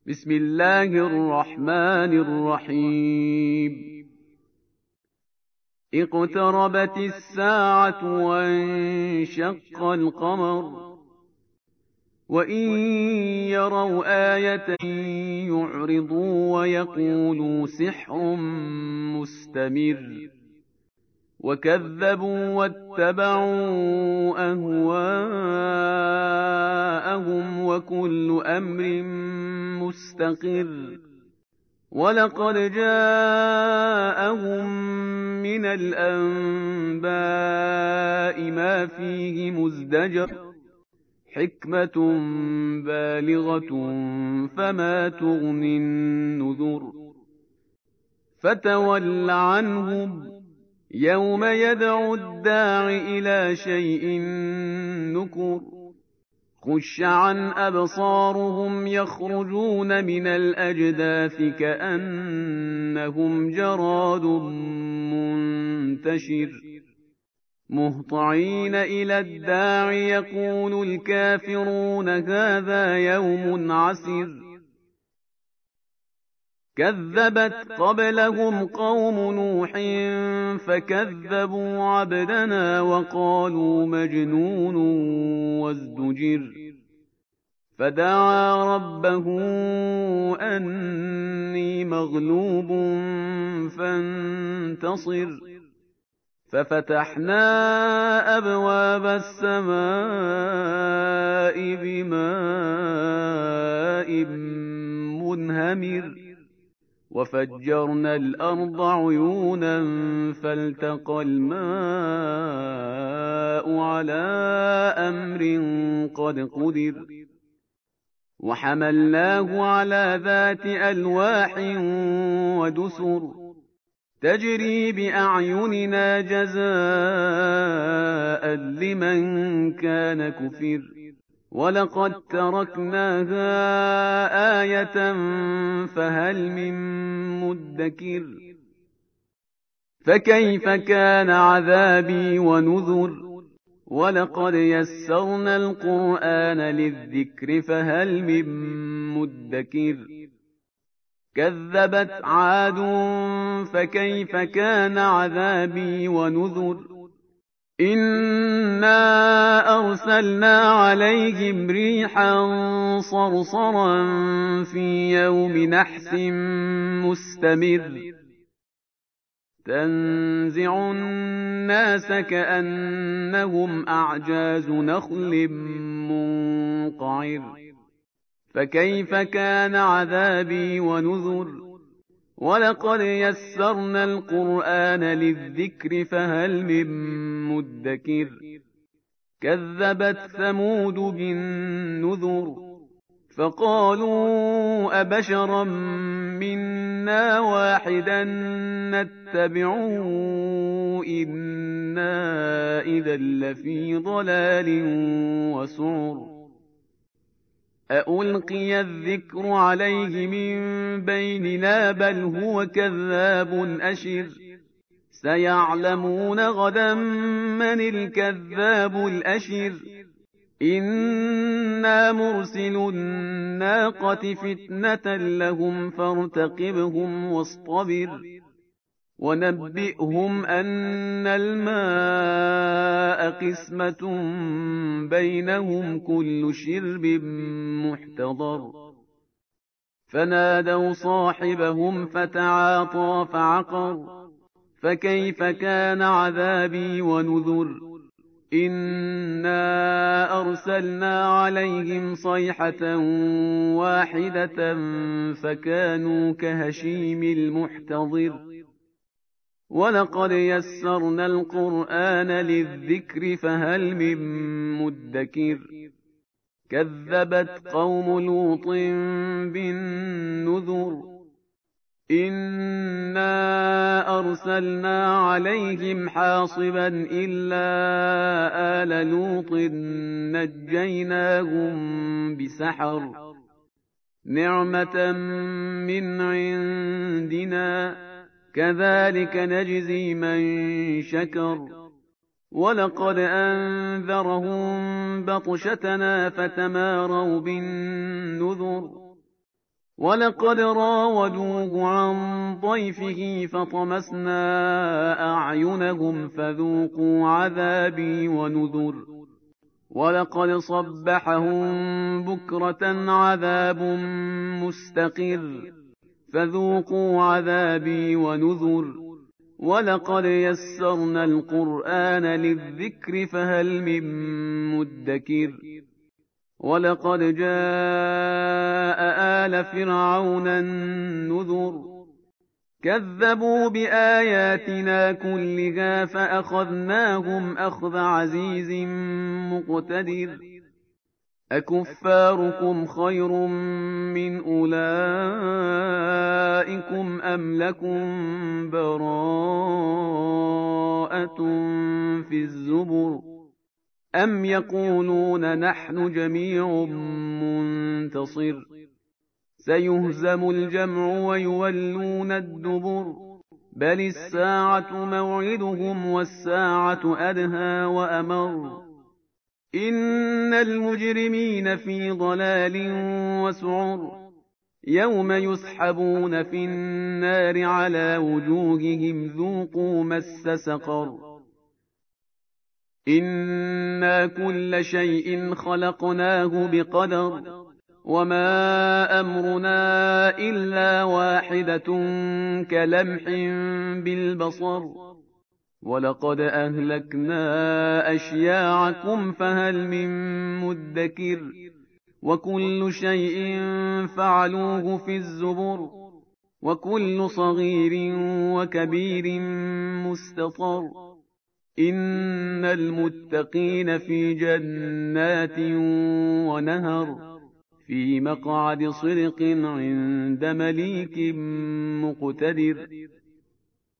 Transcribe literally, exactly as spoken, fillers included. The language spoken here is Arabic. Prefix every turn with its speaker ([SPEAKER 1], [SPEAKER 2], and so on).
[SPEAKER 1] بسم الله الرحمن الرحيم اقتربت الساعة وانشق القمر وإن يروا آية يعرضوا ويقولوا سحر مستمر وكذبوا واتبعوا أهواءهم وكل أمر مستقر ولقد جاءهم من الأنباء ما فيه مزدجر حكمة بالغة فما تغني النذر فتول عنهم يوم يدعو الداع إلى شيء نكر خش عن أبصارهم يخرجون من الأجداث كأنهم جراد منتشر مهطعين إلى الداع يقول الكافرون هذا يوم عسر كذبت قبلهم قوم نوح فكذبوا عبدنا وقالوا مجنون وازدجر فدعا ربه أني مغلوب فانتصر ففتحنا أبواب السماء بماء منهمر وفجرنا الأرض عيونا فالتقى الماء على أمر قد قدر وحملناه على ذات ألواح ودسر تجري بأعيننا جزاء لمن كان كفر ولقد تركناها آية فهل من مدكر فكيف كان عذابي ونذر ولقد يسرنا القرآن للذكر فهل من مدكر كذبت عاد فكيف كان عذابي ونذر إنا أرسلنا عليهم ريحا صرصرا في يوم نحس مستمر تنزع الناس كأنهم أعجاز نخل منقعر فكيف كان عذابي ونذر ولقد يسرنا القرآن للذكر فهل من مدكر كذبت ثمود بالنذر فقالوا أبشرا منا واحدا نتبعه إنا إذا لفي ضلال وسعر أألقي الذكر عليه من بيننا بل هو كذاب أشر سيعلمون غدا من الكذاب الأشر إنا مرسل الناقة فتنة لهم فارتقبهم واصطبر ونبئهم أن الماء قسمة بينهم كل شرب محتضر فنادوا صاحبهم فتعاطى فعقر فكيف كان عذابي ونذر إنا أرسلنا عليهم صيحة واحدة فكانوا كهشيم المحتضر ولقد يسرنا القرآن للذكر فهل من مدكر كذبت قوم لوط بالنذر إنا أرسلنا عليهم حاصبا إلا آل لوط نجيناهم بسحر نعمة من عندنا كذلك نجزي من شكر ولقد أنذرهم بطشتنا فتماروا بالنذر ولقد راودوه عن ضيفه فطمسنا أعينهم فذوقوا عذابي ونذر ولقد صبحهم بكرة عذاب مستقر فذوقوا عذابي ونذر ولقد يسرنا القرآن للذكر فهل من مدكر ولقد جاء آل فرعون النذر كذبوا بآياتنا كلها فأخذناهم أخذ عزيز مقتدر أكفاركم خير من أولئكم أم لكم براءة في الزبر أم يقولون نحن جميع منتصر سيهزم الجمع ويولون الدبر بل الساعة موعدهم والساعة أدهى وأمر إن المجرمين في ضلال وسعر يوم يسحبون في النار على وجوههم ذوقوا مس سقر إنا كل شيء خلقناه بقدر وما أمرنا إلا واحدة كلمح بالبصر ولقد أهلكنا أشياعكم فهل من مدكر وكل شيء فعلوه في الزبر وكل صغير وكبير مستطر إن المتقين في جنات ونهر في مقعد صدق عند مليك مقتدر